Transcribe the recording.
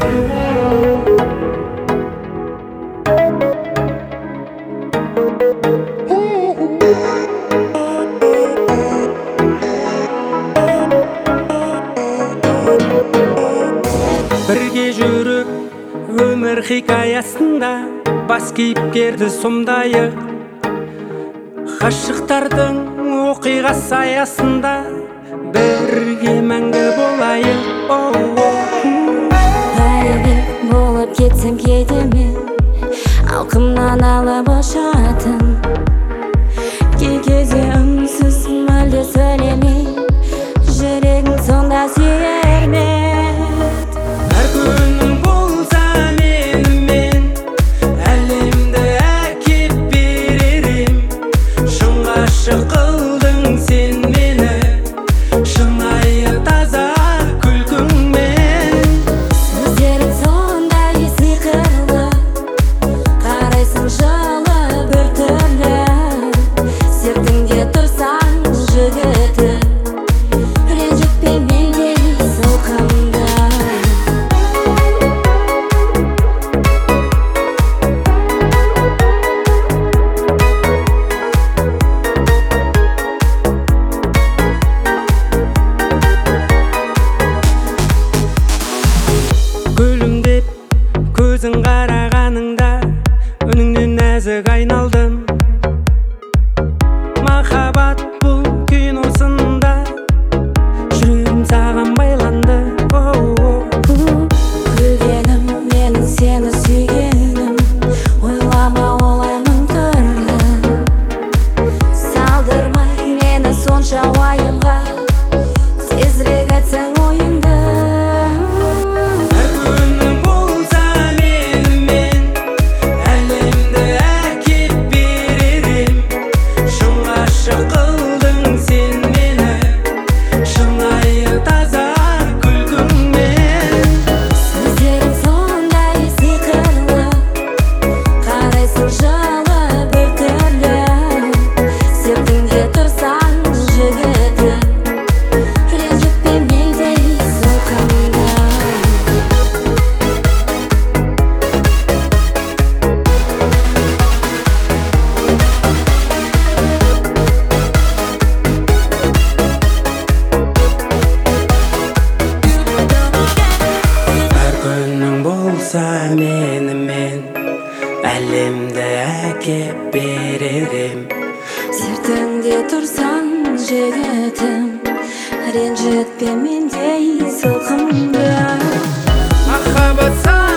Бірге жүріп өмір хикаясында бас кейіпкерді сомдайық, ғашықтардың оқиғасы аясында бірге мәңгі болайық. Бәрібір болып кетсем кейде алқымнан алып ұшатын, кей кезде үнсіз мүлде сөйлемей жүрегің сонда сүйер ме? Әр күнің болса менімен әлемді әкеп берерім. Шын ғашық қылдың сен мені шынайы таза күлкіңмен. Сөздерің сондай сиқырлы, қарайсың жылы бір түрлі, сертіңде тұрсаң жігітім, ренжітпей мендей сылқымды. Күлімдеп көзің қарағаныңда үніңнен нәзік айналдым. Махаббат бұл киносында жүрегім саған байланды. Күлгенім менің сені сүйгенім, ойлама олай мың түрлі. Салдырмай мені сонша уайымға, тезірек айтсаң ойыңды. Әр күнің болса менімен әлемді әкеп берерім. Шын ғашық қылдың сен мені шынайы таза күлкіңмен. Сөздерің сондай сиқырлы, қарайсың жылы бір түрлі, сертіңде тұрсаң жігітім, ренжітпей мендей сылқымды. Әр күнің болса менімен әлемді әкеп берерім. Сертіңде тұрсаң жігітім, ренжітпе мендей сылқымды. Махаббат